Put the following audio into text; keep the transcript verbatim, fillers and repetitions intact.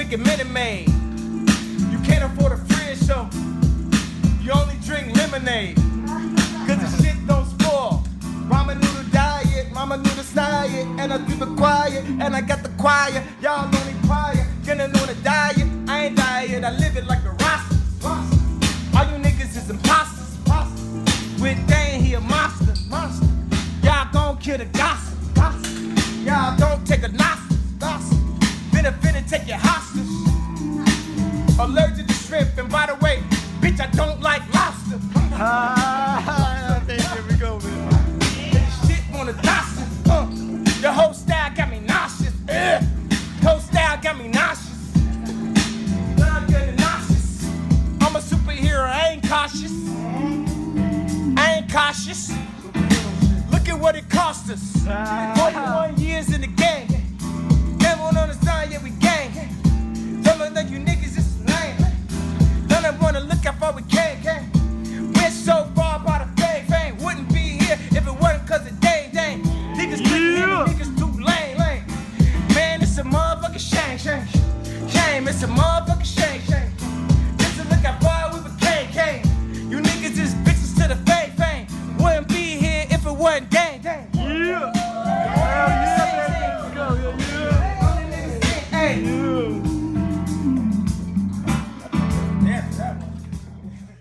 drinking Minute Maid. You can't afford a fridge, so you only drink lemonade. Cause the shit don't spoil. Ramen noodle diet, mama noodle diet, and I do the quiet, and I got the choir. Y'all only quiet, getting on a diet. I ain't diet, I live it like a roster. All you niggas is imposters. With Dane, he a monster. Y'all gon' kill the gossip. Y'all don't take a nostril. Finna finna take your hostage. Allergic to shrimp, and by the way, bitch, I don't like lobster. Ah, I think here we go, man. This shit wanna toss it. Uh, your whole style got me nauseous. Uh, whole style got me nauseous. I'm getting nauseous. I'm a superhero, I ain't cautious. I ain't cautious. Look at what it cost us. forty-one years in the game. Never understand, yeah, we gang. Don't look like you niggas is lame. Don't wanna look how far we came.